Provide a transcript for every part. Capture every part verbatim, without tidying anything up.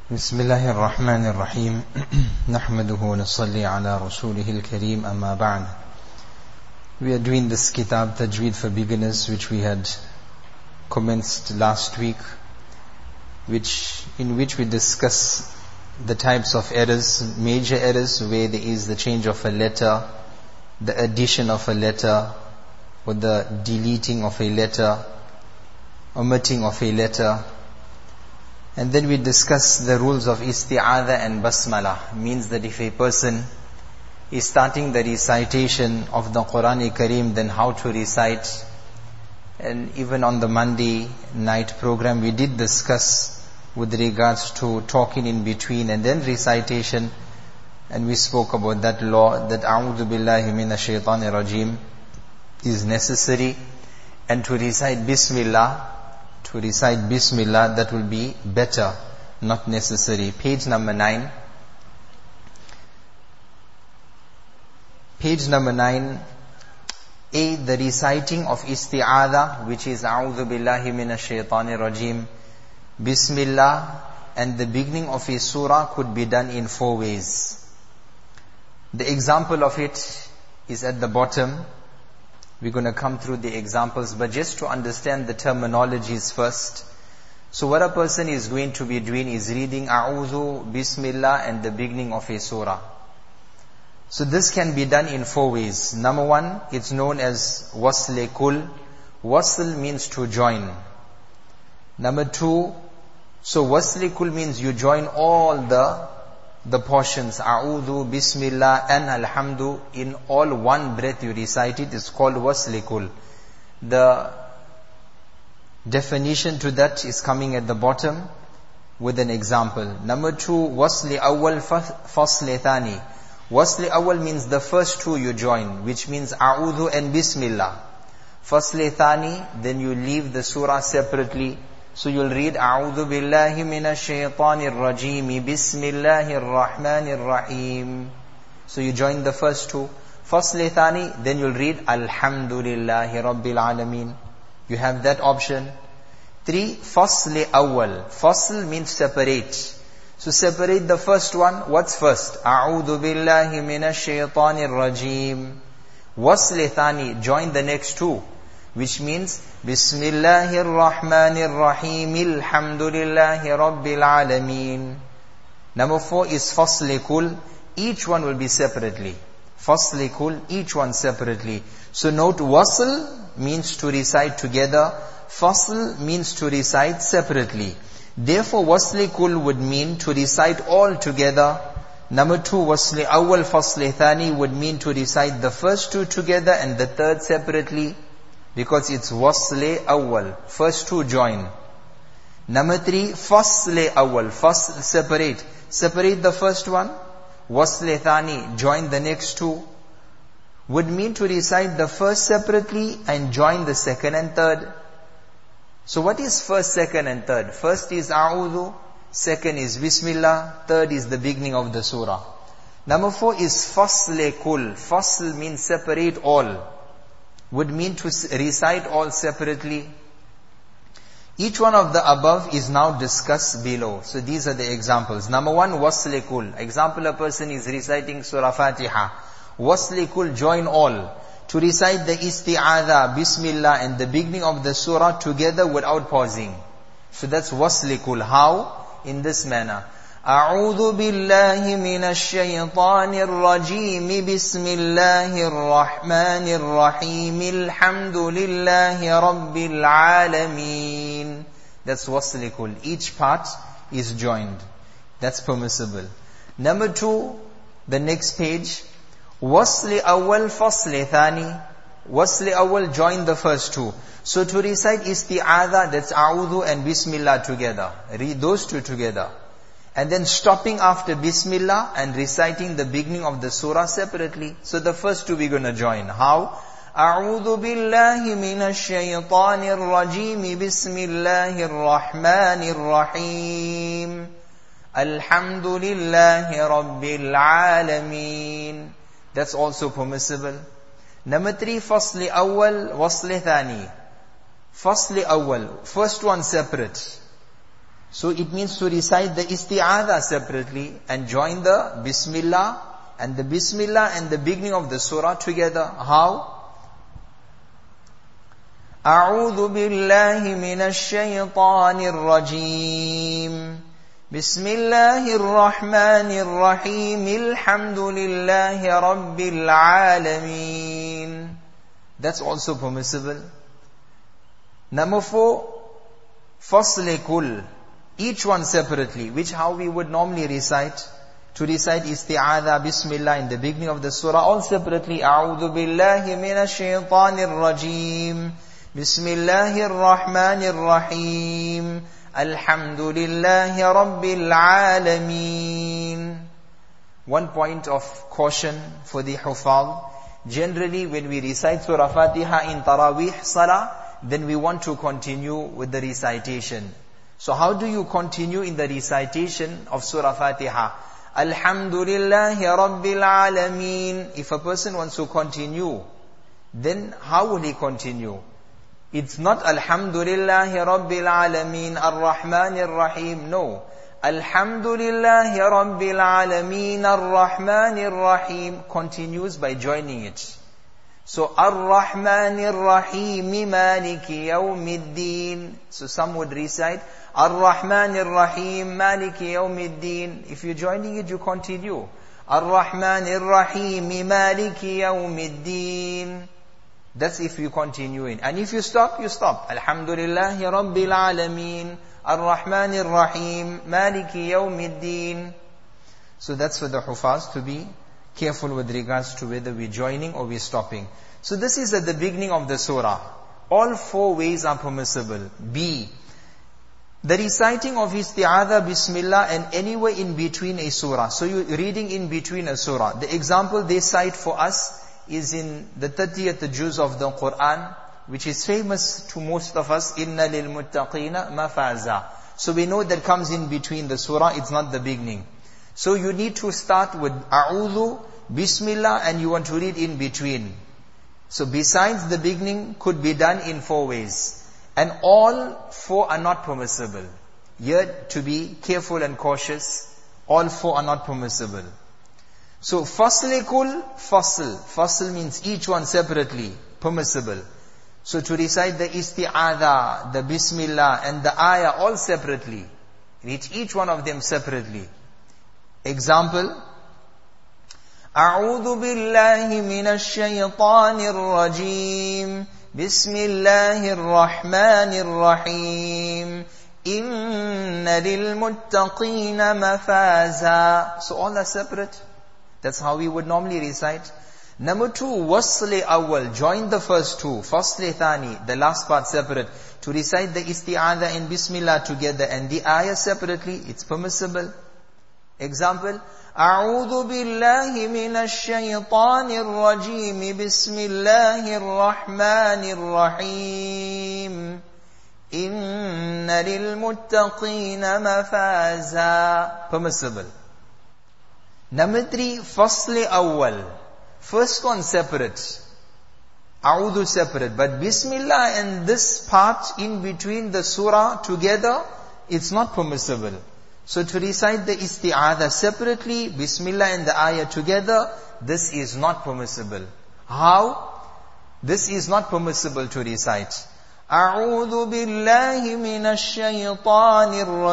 بسم الله الرحمن الرحيم نحمده ونصلي على رسوله الكريم أما بعد. We are doing this kitab Tajweed for Beginners, which we had commenced last week, which in which we discuss the types of errors, major errors where there is the change of a letter, the addition of a letter, or the deleting of a letter, omitting of a letter. And then we discuss the rules of isti'adha and basmala. Means that if a person is starting the recitation of the Quran Kareem, then how to recite. And even on the Monday night program, we did discuss with regards to talking in between and then recitation. And we spoke about that law, that A'udhu Billahi Minash Shaitanir Rajim is necessary. And to recite Bismillah, to recite Bismillah, that will be better, not necessary. Page number nine. Page number nine. A, the reciting of isti'adha, which is A'udhu Billahi Minash Shaitanir Rajim, Bismillah, and the beginning of a surah could be done in four ways. The example of it is at the bottom. We're going to come through the examples, but just to understand the terminologies first. So what a person is going to be doing is reading A'udhu, Bismillah, and the beginning of a surah. So this can be done in four ways. Number one, it's known as wasl kul. Wasl means to join. Number two, so wasl kul means you join all the the portions, A'udhu, Bismillah and Alhamdu, in all one breath you recite it. It's called wasl kul. The definition to that is coming at the bottom with an example. Number two, wasl awwal fasl thani. Wasl awwal means the first two you join, which means A'udhu and Bismillah. Fasl thani, then you leave the surah separately. So you'll read A'udhu Billahi Minash Shaitanir Rajim, Bismillahir Rahmanir Rahim. So you join the first two. Fasl thani, then you'll read Alhamdulillahi Rabbil Alameen. You have that option. Three, Fasl awwal. Fasl means separate. So separate the first one. What's first? A'udhu Billahi Minash Shaitanir Rajim. Wasl thani, join the next two, which means Bismillahir Rahmanir Rahim, Alhamdulillahi Rabbil Alameen. Number four is Fasl kul. Each one will be separately. Fasl kul, each one separately. So note, wasl means to recite together. Fasl means to recite separately. Therefore, wasl kul would mean to recite all together. Number two, wasl awwal fasl thani would mean to recite the first two together and the third separately, because it's wasl awwal, first two join. Number three, fasl awwal, fasl separate. Separate the first one. Wasl thani, join the next two. Would mean to recite the first separately and join the second and third. So what is first, second and third? First is A'udhu, second is Bismillah, third is the beginning of the surah. Number four is Fasl kul. Fasl means separate all. Would mean to recite all separately. Each one of the above is now discussed below. So these are the examples. Number one, wasl kul. Example, a person is reciting Surah Fatiha. Wasl kul, join all. To recite the isti'adha, Bismillah and the beginning of the surah together without pausing. So that's wasl kul. How? In this manner. أعوذ بالله من الشيطان الرجيم بسم الله الرحمن الرحيم الحمد لله رب العالمين. That's wasl kul. Each part is joined. That's permissible. Number two, the next page. Wasl awwal fasl thani. Wasl awwal, join the first two. So to recite isti'adha, that's A'udhu and Bismillah together. Read those two together. And then stopping after Bismillah and reciting the beginning of the surah separately. So the first two we're going to join. How? أعوذ بالله من الشيطان الرجيم بسم الله الرحمن الرحيم الحمد لله رب العالمين. That's also permissible. Number three, Fasl awwal, Wasl thani. Fasl awwal, first one separate. So it means to recite the isti'adha separately and join the bismillah and the bismillah and the beginning of the surah together. How? أعوذ بالله من الشيطان الرجيم بسم الله الرحمن الرحيم الحمد لله رب العالمين. That's also permissible. Number four, فصل كل. Each one separately, which how we would normally recite. To recite isti'adha, bismillah in the beginning of the surah, all separately. أعوذ بالله من الشيطان الرجيم بسم الله الرحمن الرحيم الحمد لله رب العالمين. One point of caution for the hufaz. Generally when we recite Surah Fatiha in Taraweeh Salah, then we want to continue with the recitation. So how do you continue in the recitation of Surah Fatiha? Alhamdulillahi Rabbil Alameen. If a person wants to continue, then how will he continue? It's not Alhamdulillahi Rabbil Alameen Ar-Rahman Ar-Rahim. No. Alhamdulillahi Rabbil Alameen Ar-Rahman Ar-Rahim continues by joining it. So Ar-Rahman Ar-Rahim Maliki Yawmiddin. So some would recite Ar-Rahman Ar-Rahim Maliki Yawmiddin. If you're joining it, you continue. Ar-Rahman Ar-Rahim Maliki Yawmiddin. That's if you continue in. And if you stop, you stop. Alhamdulillahi Rabbil Alameen Ar-Rahman Ar-Rahim Maliki Yawmiddin. So that's for the hufaz to be careful with regards to whether we're joining or we're stopping. So this is at the beginning of the surah. All four ways are permissible. B, the reciting of isti'adha, bismillah, and anywhere in between a surah. So you're reading in between a surah. The example they cite for us is in the thirtieth juz of the Quran, which is famous to most of us, Inna lil muttaqina mafaza. So we know that comes in between the surah, it's not the beginning. So you need to start with A'udhu, Bismillah, and you want to read in between. So besides the beginning, could be done in four ways. And all four are not permissible. Here to be careful and cautious, all four are not permissible. So faslikul, fasl. Fasl means each one separately, permissible. So to recite the isti'adha, the bismillah, and the ayah all separately. Read each one of them separately. Example, أعوذ بالله من الشيطان الرجيم بسم الله الرحمن الرحيم إن للمتقين مفازا. So all are separate. That's how we would normally recite. Number two, wasli awwal. Join the first two. Fasli thani, the last part separate. To recite the isti'adha and bismillah together and the ayah separately, it's permissible. Example, أعوذ بالله من الشيطان الرجيم بسم الله الرحمن الرحيم إن للمتقين مفازا. Permissible. Number three, fasli awwal. First one separate. A'udhu separate. But Bismillah and this part in between the surah together, it's not permissible. So to recite the isti'adha separately, Bismillah and the ayah together, this is not permissible. How? This is not permissible to recite. أعوذ بالله من الشيطان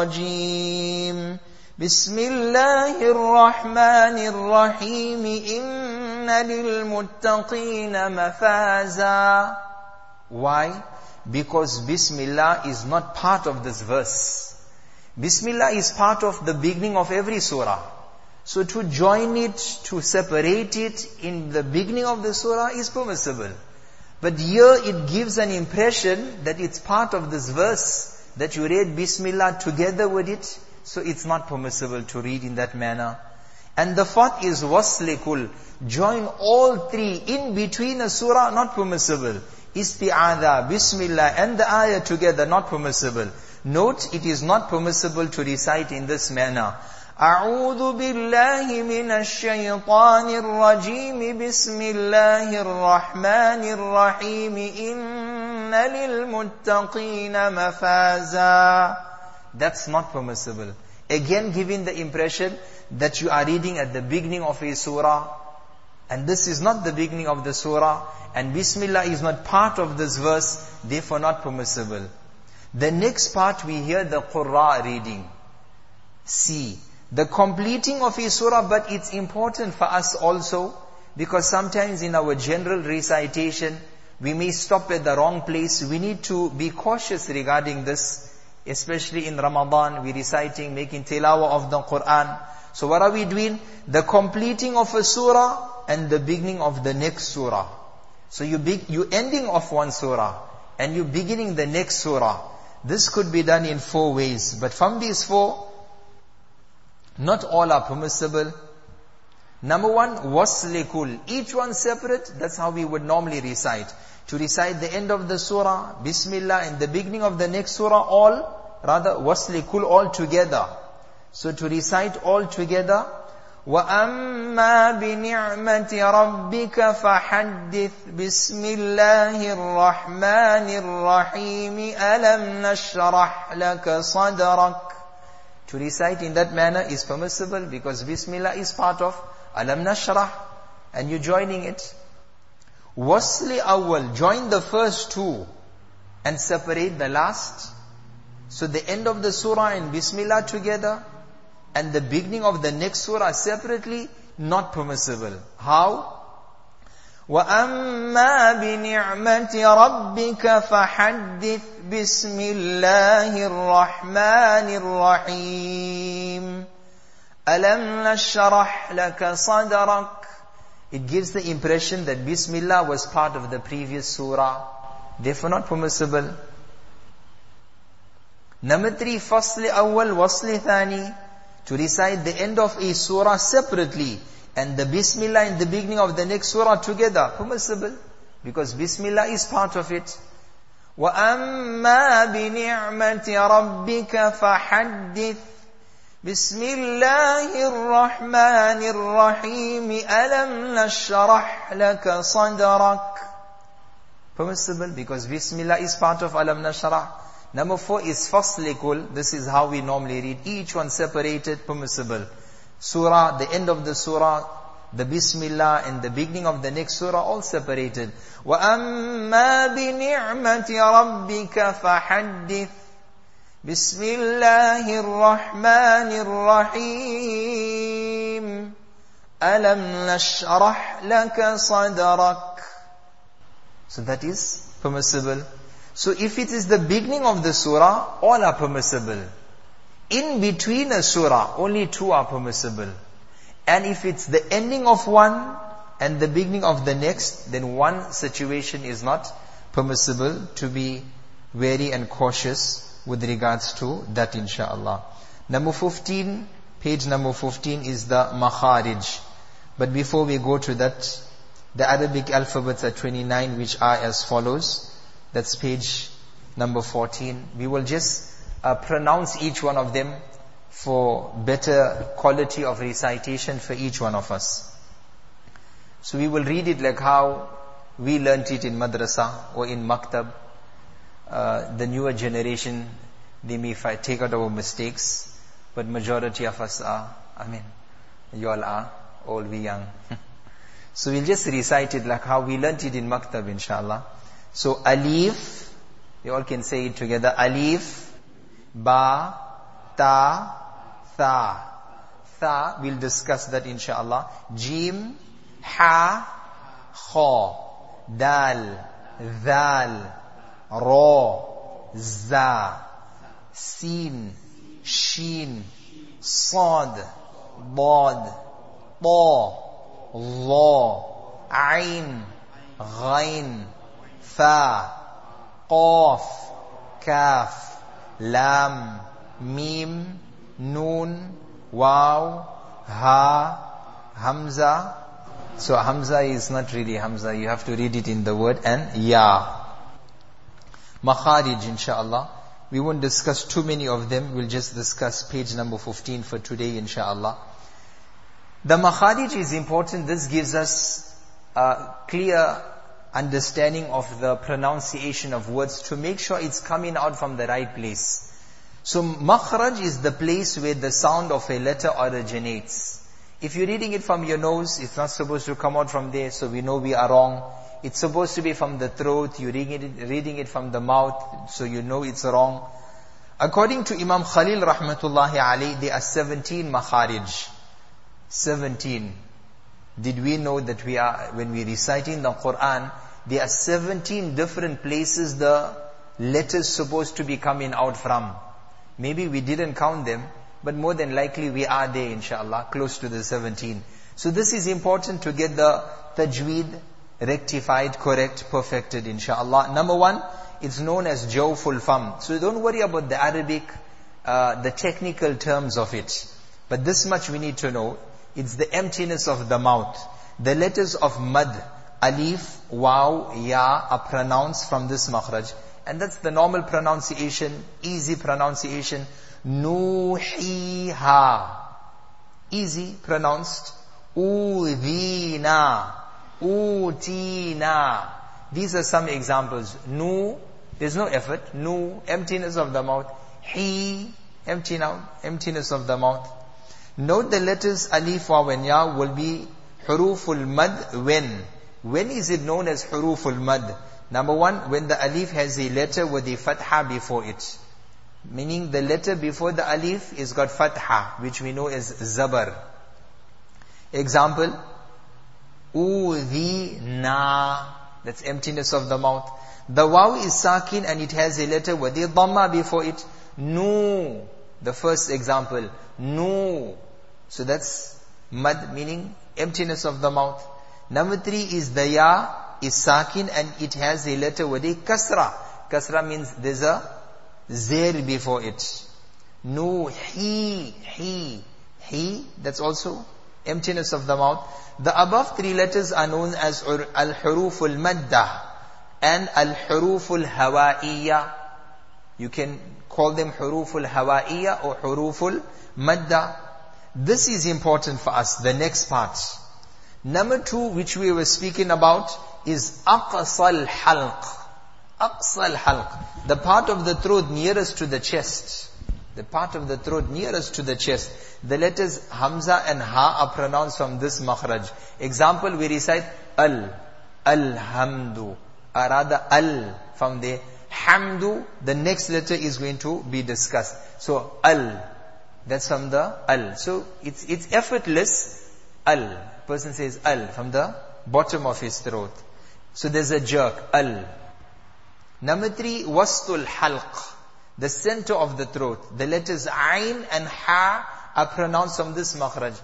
الرجيم بسم الله الرحمن الرحيم إن للمتقين مفازا. Why? Because Bismillah is not part of this verse. Bismillah is part of the beginning of every surah. So to join it, to separate it in the beginning of the surah is permissible. But here it gives an impression that it's part of this verse, that you read Bismillah together with it. So it's not permissible to read in that manner. And the fourth is waslikul. Join all three in between a surah, not permissible. Isti'adha, Bismillah and the ayah together, not permissible. Note, it is not permissible to recite in this manner. أعوذ بالله من الشيطان الرجيم بسم الله الرحمن الرحيم إن للمتقين مفازا. that's not permissible. Again giving the impression that you are reading at the beginning of a surah, and this is not the beginning of the surah, and Bismillah is not part of this verse, therefore not permissible. The next part we hear the Qurra reading. See, the completing of a surah, but it's important for us also, because sometimes in our general recitation, we may stop at the wrong place. We need to be cautious regarding this, especially in Ramadan, we're reciting, making tilawah of the Quran. So what are we doing? The completing of a surah and the beginning of the next surah. So you be, you ending of one surah and you beginning the next surah. This could be done in four ways. But from these four, not all are permissible. Number one, wasli kul. Each one separate, that's how we would normally recite. To recite the end of the surah, Bismillah, and the beginning of the next surah, all, rather, wasli kul, all together. So to recite all together, وَأَمَّا بِنِعْمَةِ رَبِّكَ فَحَدِّثْ بِسْمِ اللَّهِ الرَّحْمَنِ الرَّحِيمِ أَلَمْ نَشْرَحْ لَكَ صَدْرَكَ. To recite in that manner is permissible because Bismillah is part of Alam Nashrah, and you're joining it. Wasli awwal, join the first two and separate the last. So the end of the surah and Bismillah together, and the beginning of the next surah separately, not permissible. How? وَأَمَّا بِنِعْمَةِ رَبِّكَ فَحَدِّثْ بِسْمِ اللَّهِ الرَّحْمَنِ الرَّحِيمِ أَلَمْ نَشْرَحْ لَكَ صَدْرَكَ. It gives the impression that Bismillah was part of the previous surah. Therefore not permissible. Number three, fasli awwal, wasli thani. To recite the end of a surah separately and the Bismillah in the beginning of the next surah together, permissible, because Bismillah is part of it. وَأَمَّا بِنِعْمَةِ رَبِّكَ فَحَدِّثْ بِسْمِ اللَّهِ الرَّحْمَنِ الرَّحِيمِ أَلَمْ نَشْرَحْ لَكَ صَدْرَكَ. Permissible, because Bismillah is part of Alam Nashrah. Number four is fasli kul. This is how we normally read. Each one separated, permissible. Surah, the end of the surah, the Bismillah, and the beginning of the next surah, all separated. وَأَمَّا بِنِعْمَةِ رَبِّكَ فَحَدِّثْ بِسْمِ اللَّهِ الرَّحْمَنِ الرَّحِيمِ أَلَمْ نَشْرَحْ لَكَ صَدْرَكَ. So that is permissible. So if it is the beginning of the surah, all are permissible. In between a surah, only two are permissible. And if it's the ending of one and the beginning of the next, then one situation is not permissible. To be wary and cautious with regards to that, insha'Allah. Number fifteen, page number fifteen is the makharij. But before we go to that, the Arabic alphabets are twenty-nine, which are as follows. That's page number fourteen. We will just uh, pronounce each one of them for better quality of recitation for each one of us. So we will read it like how we learnt it in madrasa or in maktab. Uh, the newer generation, they may fight, take out our mistakes, but majority of us are, I mean, you all are, all we young. So we'll just recite it like how we learnt it in maktab, inshallah. So alif, you all can say it together. Alif, ba, ta, tha. Tha, we'll discuss that inshallah. Jim, ha, kha, dal, dhal, ra, za, sin, shin, sad, dad, ta, dha, ain, ghain, fa, qaf, kaf, lam, mim, noon, waw, ha, hamza. So hamza is not really hamza. You have to read it in the word, and ya. Makharij, insha'Allah. We won't discuss too many of them. We'll just discuss page number fifteen for today, insha'Allah. The makharij is important. This gives us a clear understanding of the pronunciation of words to make sure it's coming out from the right place. So makhraj is the place where the sound of a letter originates. If you're reading it from your nose, it's not supposed to come out from there, so we know we are wrong. It's supposed to be from the throat, you're reading it, reading it from the mouth, so you know it's wrong. According to Imam Khalil rahmatullahi alayhi, there are seventeen makharij. seventeen. Did we know that we are, when we reciting the Quran, there are seventeen different places the letters supposed to be coming out from. Maybe we didn't count them, but more than likely we are there inshallah, close to the seventeen. So this is important to get the tajweed rectified, correct, perfected inshallah. Number one, it's known as jawful fam. So don't worry about the Arabic, uh, the technical terms of it. But this much we need to know. It's the emptiness of the mouth. The letters of mad, alif, waw, ya are pronounced from this makhraj. And that's the normal pronunciation, easy pronunciation. Nuhiha. Easy pronounced. Udhina. Utina. These are some examples. Nu, there's no effort. Nu, emptiness of the mouth. He, empty now, emptiness of the mouth. Note the letters alif, waw and ya will be huruful mad when. When is it known as huruful mad? Number one, when the alif has a letter with a fatha before it. Meaning the letter before the alif is got fatha, which we know as zabar. Example, udhina, that's emptiness of the mouth. The waw is sakin and it has a letter with a dhamma before it. Nu, the first example, nu. So that's mad, meaning emptiness of the mouth. Number three is the ya, is sakin and it has a letter with a kasra. Kasra means there's a zer before it. Nu, he, he, he, that's also emptiness of the mouth. The above three letters are known as al-huruf al-maddah and al-huruf al-hawa'iyya. You can call them huruf al-hawa'iyya or huruf al-maddah. This is important for us, the next part. Number two, which we were speaking about, is aqsal halq. Aqsal halq. The part of the throat nearest to the chest. The part of the throat nearest to the chest. The letters Hamza and Ha are pronounced from this makhraj. Example, we recite Al, Alhamdu. Or rather Al from there. Hamdu, the next letter is going to be discussed. So Al, that's from the Al. So it's it's effortless. Al. Person says Al from the bottom of his throat. So there's a jerk. Al. Number three, wastul halq. The center of the throat. The letters Ain and Ha are pronounced from this makhraj.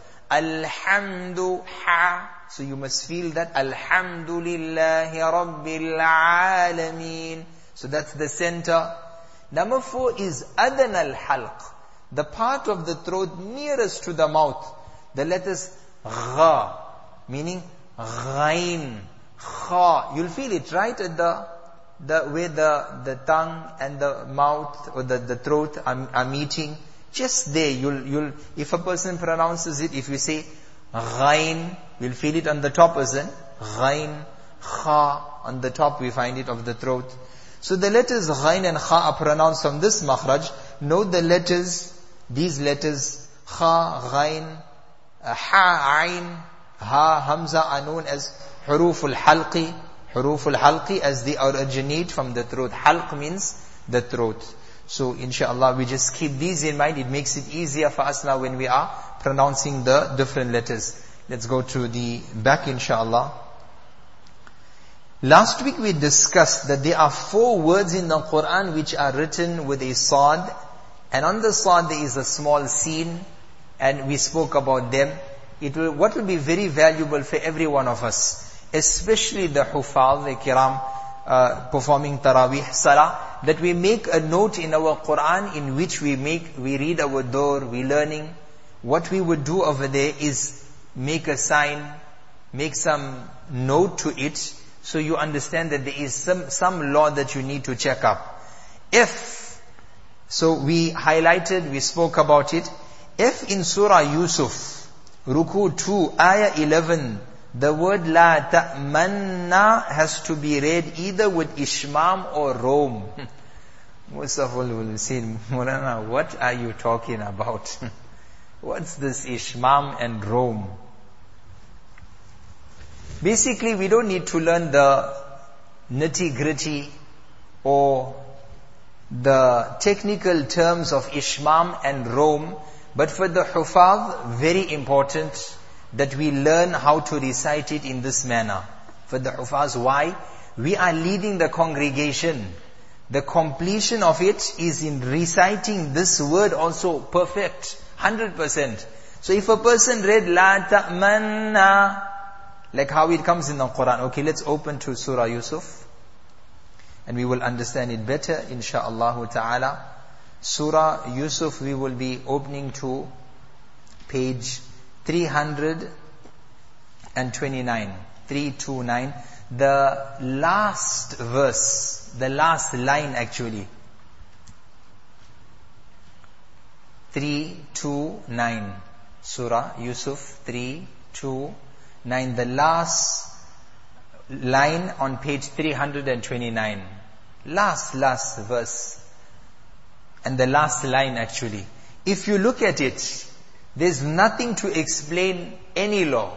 Alhamdu Ha. So you must feel that. Alhamdulillahi Rabbil Alameen. So that's the center. Number four is Adan al-halq. The part of the throat nearest to the mouth. The letters Gha, meaning Ghain, Kha. You'll feel it right at the the way the, the tongue and the mouth or the, the throat are, are meeting. Just there, you'll, you'll, if a person pronounces it, if you say Ghain, we'll feel it on the top, isn't Ghain, Kha, on the top we find it of the throat. So the letters Ghain and Kha are pronounced from this makhraj. Note the letters, these letters, Kha, Ghain, Ha, Ain, Ha, Hamza are known as Huruf al-Halqi. Huruf al-Halqi as they originate from the throat. Halq means the throat. So inshallah we just keep these in mind. It makes it easier for us now when we are pronouncing the different letters. Let's go to the back inshallah. Last week we discussed that there are four words in the Quran which are written with a sad. And on the sad there is a small sin. And we spoke about them. It will, what will be very valuable for every one of us, especially the Hufaz, the Kiram, uh, performing Taraweeh Salah, that we make a note in our Quran in which we make, we read our door, we learning. What we would do over there is make a sign, make some note to it, so you understand that there is some, some law that you need to check up. If, so we highlighted, we spoke about it. If in Surah Yusuf, Ruku two, Ayah eleven, the word La Ta'manna has to be read either with Ishmam or Rom. Most of all will say, Maulana, what are you talking about? What's this Ishmam and Rome? Basically, we don't need to learn the nitty-gritty or the technical terms of Ishmam and Rome, but for the Hufaz, very important that we learn how to recite it in this manner. For the Hufaz, why? We are leading the congregation. The completion of it is in reciting this word also perfect, one hundred percent. So if a person read La ta'manna, like how it comes in the Quran. Okay, let's open to Surah Yusuf. And we will understand it better, insha'Allah ta'ala. Surah Yusuf, we will be opening to page three hundred twenty-nine. three twenty-nine. The last verse, the last line actually. three twenty-nine. Surah Yusuf three twenty-nine. The last line on page three hundred twenty-nine. Last, last verse. And the last line actually. If you look at it, there's nothing to explain any law.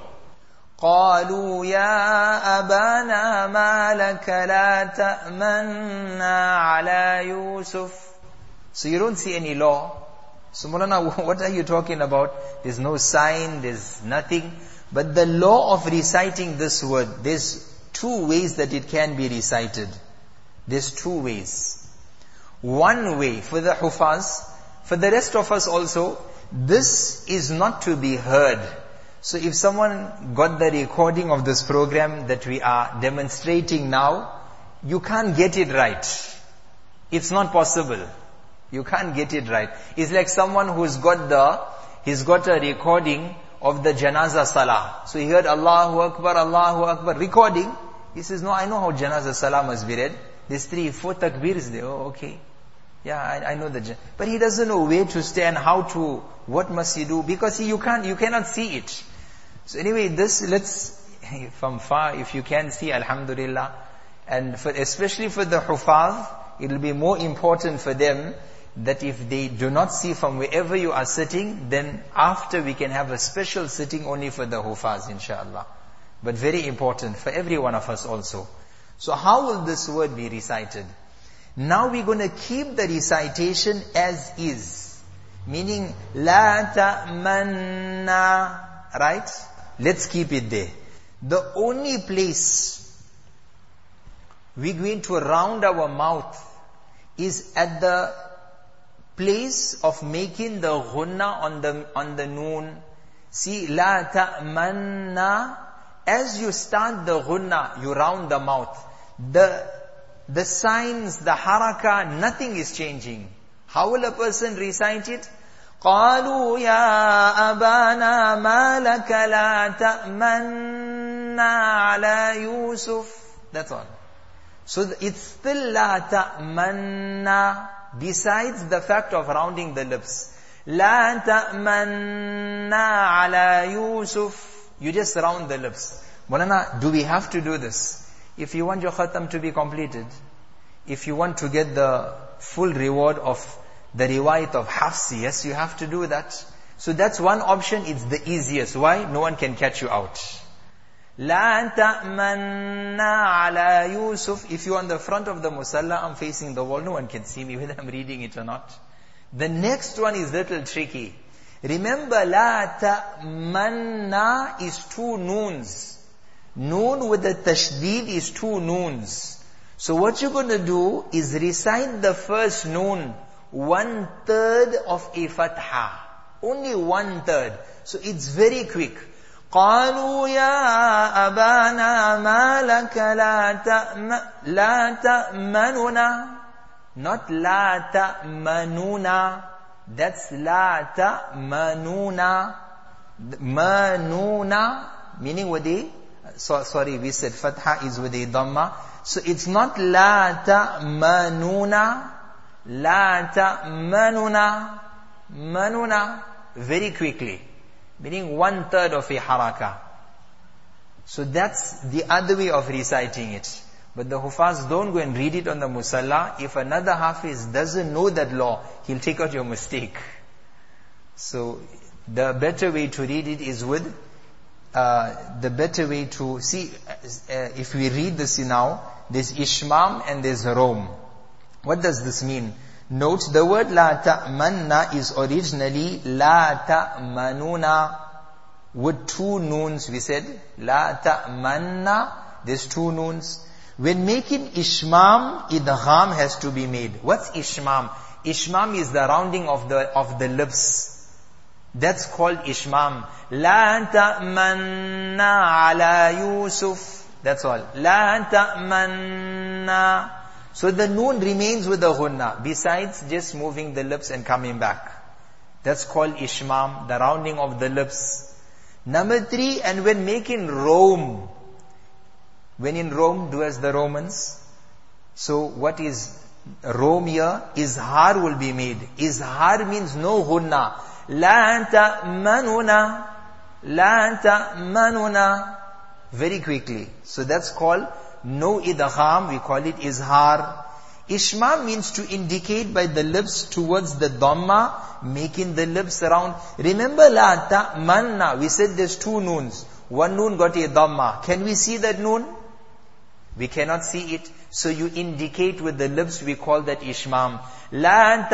قالوا يا أبانا ما لك لا تأمنا على يوسف. So you don't see any law. So Maulana, what are you talking about? There's no sign, there's nothing. But the law of reciting this word, there's two ways that it can be recited. There's two ways. One way for the Hufaz, for the rest of us also, this is not to be heard. So if someone got the recording of this program that we are demonstrating now, you can't get it right. It's not possible. You can't get it right. It's like someone who's got the, he's got a recording of the Janaza Salah. So he heard Allahu Akbar, Allahu Akbar, recording. He says, no, I know how Janaza Salah must be read. There's three, four takbirs there. Oh, okay. Yeah, I, I know the, but he doesn't know where to stand, how to, what must he do, because he, you can't, you cannot see it. So anyway, this, let's, from far, if you can see, alhamdulillah, and for, especially for the Hufaz, it will be more important for them that if they do not see from wherever you are sitting, then after we can have a special sitting only for the Hufaz, inshallah. But very important for every one of us also. So how will this word be recited? Now we're going to keep the recitation as is. Meaning, La ta'manna. Right? Let's keep it there. The only place we're going to round our mouth is at the place of making the ghunna on the, on the noon. See, La ta'manna. As you start the ghunna, you round the mouth. The The signs, the haraka, nothing is changing. How will a person recite it? قالوا يا أبانا ما لك لا تأمنا على يوسف. That's all. So it's still لا تأمنا, besides the fact of rounding the lips. لا تأمنا على يوسف. You just round the lips. Maulana, do we have to do this? If you want your khatam to be completed, if you want to get the full reward of the riwayat of Hafs, yes, you have to do that. So that's one option, it's the easiest. Why? No one can catch you out. La ta'manna ala Yusuf. If you're on the front of the musalla, I'm facing the wall, no one can see me whether I'm reading it or not. The next one is little tricky. Remember, la ta'manna is two noons. Noon with the tashdeed is two noons. So what you're going to do is recite the first noon, one third of a fatha. Only one third. So it's very quick. قالوا يا أبانا ما لك لا تأم لا تأمننا. Not لا تأمننا. That's لا تأمننا. Manuna, meaning with the, so, sorry, we said fatha is with a dhamma. So it's not la ta'manuna, la ta'manuna, manuna, very quickly. Meaning one third of a haraka. So that's the other way of reciting it. But the Hufaz don't go and read it on the Musalla. If another Hafiz doesn't know that law, he'll take out your mistake. So, the better way to read it is with, uh, the better way to, see, uh, if we read this now, there's Ishmam and there's Rom. What does this mean? Note, the word La ta'manna is originally La ta'manuna, with two noons we said. La ta'manna, there's two noons. When making Ishmam, Idgham has to be made. What's Ishmam? Ishmam is the rounding of the, of the lips. That's called Ishmam. La ta'manna ala Yusuf. That's all. La ta'manna. So the noon remains with the ghunna, besides just moving the lips and coming back. That's called Ishmam, the rounding of the lips. Number three, and when making Rome, when in Rome, do as the Romans. So what is Rome here? Izhar will be made. Izhar means no ghunna. La ta'manuna. La ta'manuna. Very quickly. So that's called no idgham, we call it izhar. Ishmam means to indicate by the lips towards the dhamma, making the lips round. Remember la ta'manna, we said there's two noons. One noon got a dhamma. Can we see that noon? We cannot see it. So you indicate with the lips, we call that ishmam. La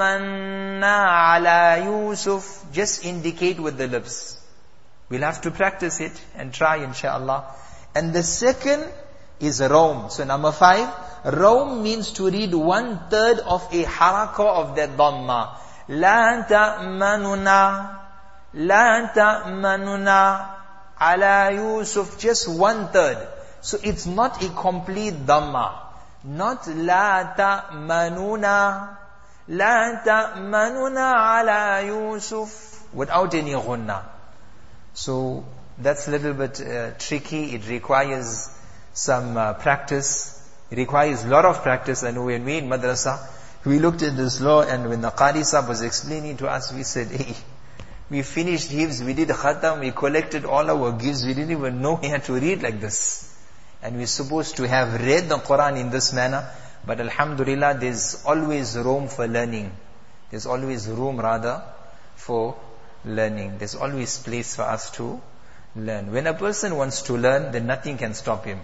ta'manna ala Yusuf. Just indicate with the lips. We'll have to practice it and try, inshallah. And the second is Rom. So number five, Rom means to read one third of a haraka of that dhamma. La ta'manuna, la ta'manuna ala Yusuf. Just one third. So it's not a complete dhamma. Not la ta'manuna, la ta'manuna ala Yusuf, without any ghunna. So that's a little bit uh, tricky. It requires some uh, practice. It requires a lot of practice. And when we in madrasa, we looked at this law, and when the Qari Sahib was explaining to us, we said, hey, we finished hifz, we did khatam, we collected all our gifts, we didn't even know we had to read like this. And we're supposed to have read the Quran in this manner. But alhamdulillah, there's always room for learning. There's always room rather for learning. There's always place for us to learn. When a person wants to learn, then nothing can stop him.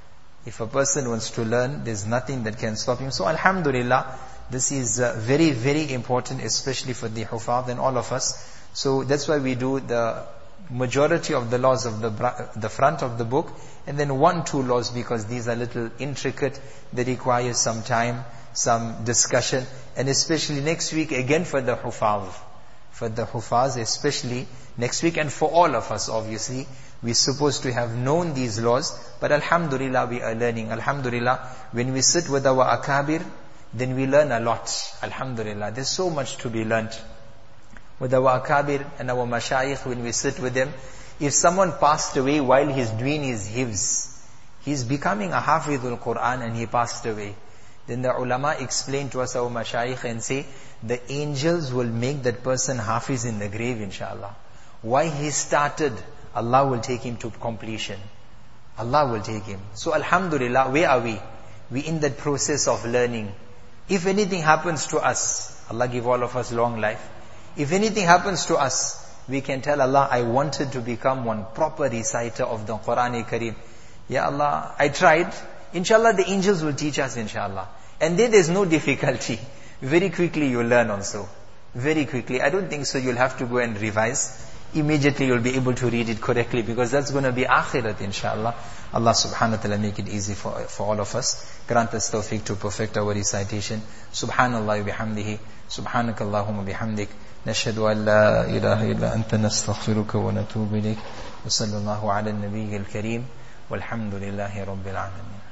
If a person wants to learn, there's nothing that can stop him. So alhamdulillah, this is uh, very, very important, especially for the Hufaz and all of us. So that's why we do the majority of the laws of the the front of the book, and then one, two laws, because these are little intricate, they require some time, some discussion, and especially next week again for the Hufaz. For the Hufaz, especially next week, and for all of us obviously, we're supposed to have known these laws, but alhamdulillah we are learning. Alhamdulillah, when we sit with our akabir, then we learn a lot. Alhamdulillah, there's so much to be learnt. With our akabir and our mashayikh, when we sit with them, if someone passed away while he's doing his hifz, he's becoming a hafidhul Quran and he passed away, then the ulama explain to us, our mashayikh, and say, the angels will make that person hafiz in the grave, inshallah. Why he started, Allah will take him to completion. Allah will take him. So alhamdulillah, where are we? We in that process of learning. If anything happens to us, Allah give all of us long life. If anything happens to us, we can tell Allah, I wanted to become one proper reciter of the Quran-e-Kareem. Ya Allah, I tried. Inshallah, the angels will teach us, inshallah. And then there's no difficulty. Very quickly you'll learn also. Very quickly. I don't think so you'll have to go and revise. Immediately you'll be able to read it correctly, because that's going to be akhirat, inshallah. Allah subhanahu wa ta'ala make it easy for, for all of us. Grant us tawfiq to perfect our recitation. Subhanallah wa bihamdihi. Subhanakallahumma bihamdik. نشهد أن لا إله إلا أنت نستغفرك ونتوب إليك وصلى الله على النبي الكريم والحمد لله رب العالمين.